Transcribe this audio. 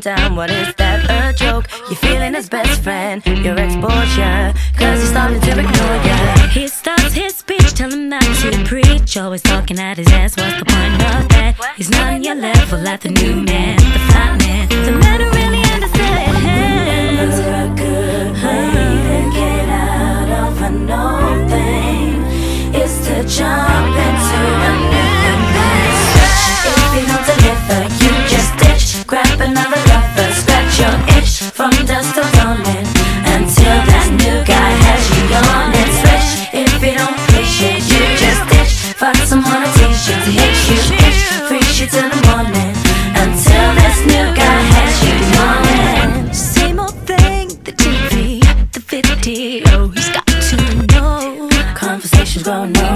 down. What is that, a joke? You're feeling his best friend, your exposure, cause he's starting to ignore ya. He starts his speech, tell him not to preach. Always talking at his ass, what's the point of that? He's not on your level like the new man, the fat man, the man who really understands. A good way to get out of an old thing is to jump into a new thing. If you don't deliver, you just ditch. Grab another lover, scratch your itch from dusk till dawning, until that new guy has you yawning. Switch if you don't appreciate, you just ditch. Find someone to teach you, to hit you, itch, freeze you till the morning, until this new guy has you yawning. Same old thing, the TV, the video, he's got to know. Conversations growing up.